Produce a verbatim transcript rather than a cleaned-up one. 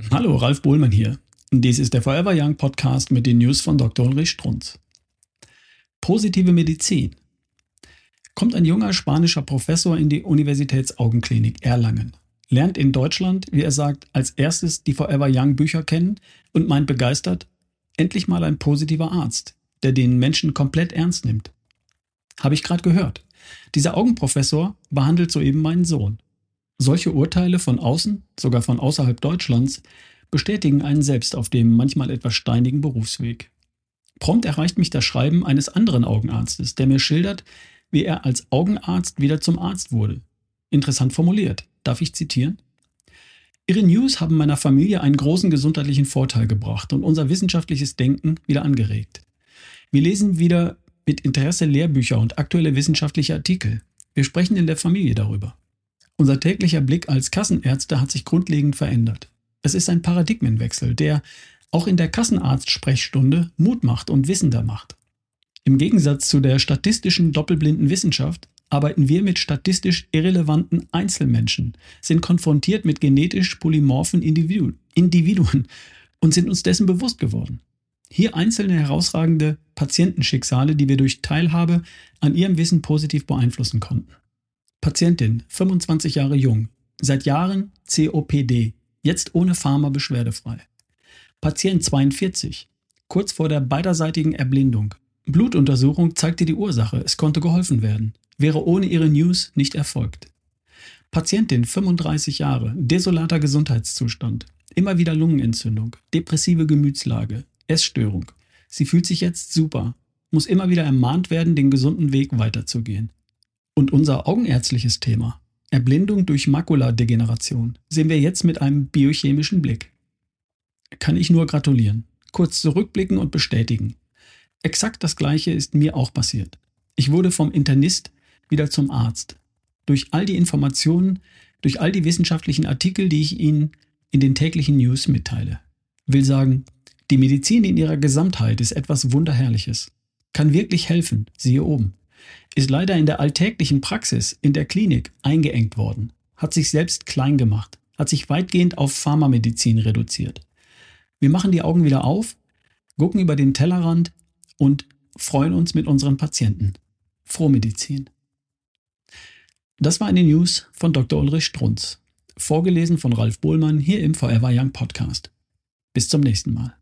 Hallo, Ralf Bohlmann hier. Dies ist der Forever Young Podcast mit den News von Doktor Ulrich Strunz. Positive Medizin. Kommt ein junger spanischer Professor in die Universitätsaugenklinik Erlangen, lernt in Deutschland, wie er sagt, als erstes die Forever Young Bücher kennen und meint begeistert, endlich mal ein positiver Arzt, der den Menschen komplett ernst nimmt. Habe ich gerade gehört. Dieser Augenprofessor behandelt soeben meinen Sohn. Solche Urteile von außen, sogar von außerhalb Deutschlands, bestätigen einen selbst auf dem manchmal etwas steinigen Berufsweg. Prompt erreicht mich das Schreiben eines anderen Augenarztes, der mir schildert, wie er als Augenarzt wieder zum Arzt wurde. Interessant formuliert. Darf ich zitieren? Ihre News haben meiner Familie einen großen gesundheitlichen Vorteil gebracht und unser wissenschaftliches Denken wieder angeregt. Wir lesen wieder mit Interesse Lehrbücher und aktuelle wissenschaftliche Artikel. Wir sprechen in der Familie darüber. Unser täglicher Blick als Kassenärzte hat sich grundlegend verändert. Es ist ein Paradigmenwechsel, der auch in der Kassenarzt-Sprechstunde Mut macht und wissender macht. Im Gegensatz zu der statistischen doppelblinden Wissenschaft arbeiten wir mit statistisch irrelevanten Einzelmenschen, sind konfrontiert mit genetisch polymorphen Individu- Individuen und sind uns dessen bewusst geworden. Hier einzelne herausragende Patientenschicksale, die wir durch Teilhabe an ihrem Wissen positiv beeinflussen konnten. Patientin, fünfundzwanzig Jahre jung, seit Jahren C O P D, jetzt ohne Pharma beschwerdefrei. Patient zweiundvierzig, kurz vor der beiderseitigen Erblindung. Blutuntersuchung zeigte die Ursache, es konnte geholfen werden, wäre ohne ihre News nicht erfolgt. Patientin, fünfunddreißig Jahre, desolater Gesundheitszustand, immer wieder Lungenentzündung, depressive Gemütslage, Essstörung. Sie fühlt sich jetzt super, muss immer wieder ermahnt werden, den gesunden Weg weiterzugehen. Und unser augenärztliches Thema, Erblindung durch Makuladegeneration, sehen wir jetzt mit einem biochemischen Blick. Kann ich nur gratulieren, kurz zurückblicken und bestätigen. Exakt das Gleiche ist mir auch passiert. Ich wurde vom Internist wieder zum Arzt. Durch all die Informationen, durch all die wissenschaftlichen Artikel, die ich Ihnen in den täglichen News mitteile. Will sagen, die Medizin in ihrer Gesamtheit ist etwas Wunderherrliches. Kann wirklich helfen, siehe oben. Ist leider in der alltäglichen Praxis, in der Klinik, eingeengt worden, hat sich selbst klein gemacht, hat sich weitgehend auf Pharmamedizin reduziert. Wir machen die Augen wieder auf, gucken über den Tellerrand und freuen uns mit unseren Patienten. Frohmedizin. Das war eine News von Doktor Ulrich Strunz, vorgelesen von Ralf Bohlmann hier im Forever Young Podcast. Bis zum nächsten Mal.